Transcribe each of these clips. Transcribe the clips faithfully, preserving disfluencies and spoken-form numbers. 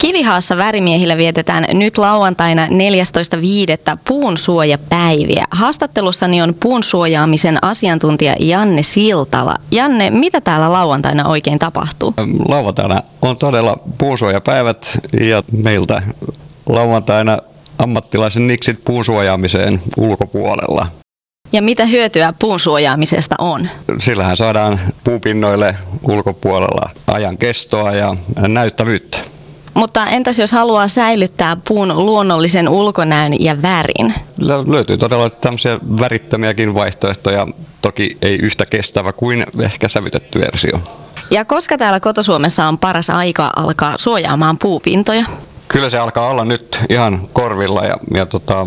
Kivihaassa Värimiehillä vietetään nyt lauantaina neljästoista viidettä puunsuojapäiviä. Haastattelussani on puunsuojaamisen asiantuntija Janne Siltala. Janne, mitä täällä lauantaina oikein tapahtuu? Lauantaina on todella puunsuojapäivät ja meiltä lauantaina ammattilaisen niksit puunsuojaamiseen ulkopuolella. Ja mitä hyötyä puunsuojaamisesta on? Sillähän saadaan puupinnoille ulkopuolella ajan kestoa ja näyttävyyttä. Mutta entäs jos haluaa säilyttää puun luonnollisen ulkonäön ja värin? Löytyy todella tämmöisiä värittömiäkin vaihtoehtoja, toki ei yhtä kestävä kuin ehkä sävytetty versio. Ja koska täällä Koto-Suomessa on paras aika alkaa suojaamaan puupintoja? Kyllä se alkaa olla nyt ihan korvilla ja, ja tota,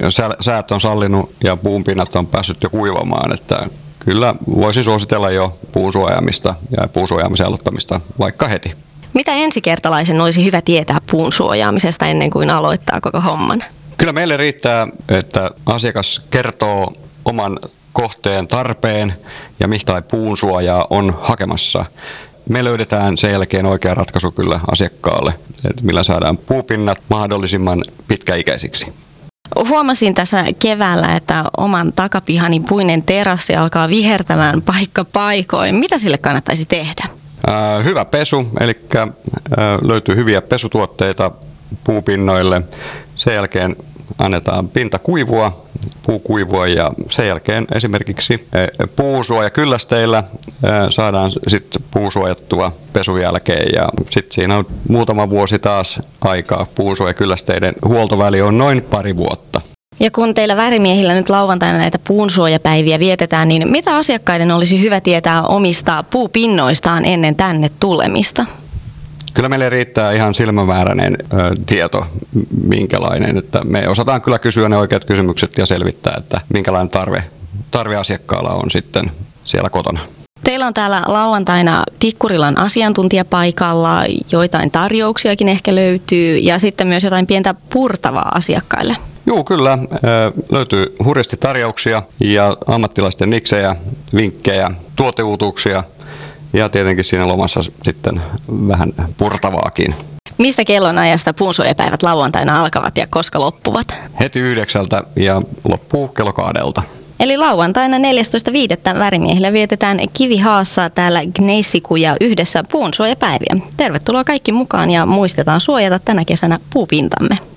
säät on sallinut ja puunpinnat on päässyt jo kuivamaan. Että kyllä voisin suositella jo puunsuojaamista ja puunsuojaamisen aloittamista vaikka heti. Mitä ensikertalaisen olisi hyvä tietää puun suojaamisesta ennen kuin aloittaa koko homman? Kyllä meille riittää, että asiakas kertoo oman kohteen tarpeen ja mistä puun suojaa on hakemassa. Me löydetään sen jälkeen oikea ratkaisu kyllä asiakkaalle, että millä saadaan puupinnat mahdollisimman pitkäikäisiksi. Huomasin tässä keväällä, että oman takapihani puinen terassi alkaa vihertämään paikka paikoin. Mitä sille kannattaisi tehdä? Äh, hyvä pesu, eli äh, löytyy hyviä pesutuotteita puupinnoille. Sen jälkeen annetaan pinta kuivua, puu kuivua ja sen jälkeen esimerkiksi äh, puusuojakyllästeillä äh, saadaan sitten puusuojattua pesun jälkeen ja sitten siinä on muutama vuosi taas aikaa. Puusuojakyllästeiden huoltoväli on noin pari vuotta. Ja kun teillä Värimiehillä nyt lauantaina näitä puunsuojapäiviä vietetään, niin mitä asiakkaiden olisi hyvä tietää omista puupinnoistaan ennen tänne tulemista? Kyllä meille riittää ihan silmämääräinen ö, tieto, minkälainen. Että me osataan kyllä kysyä ne oikeat kysymykset ja selvittää, että minkälainen tarve, tarve asiakkaalla on sitten siellä kotona. Teillä on täällä lauantaina Tikkurilan asiantuntija paikalla, joitain tarjouksiakin ehkä löytyy ja sitten myös jotain pientä purtavaa asiakkaille. Joo, kyllä. Löytyy hurjasti tarjouksia ja ammattilaisten niksejä, vinkkejä, tuoteuutuksia ja tietenkin siinä lomassa sitten vähän purtavaakin. Mistä kellonajasta puunsuojapäivät lauantaina alkavat ja koska loppuvat? Heti yhdeksältä ja loppuu kello kahdelta. Eli lauantaina neljästoista viidettä Värimiehillä vietetään Kivihaassa täällä Gneissikuja yhdessä puunsuojapäiviä. Tervetuloa kaikki mukaan ja muistetaan suojata tänä kesänä puupintamme.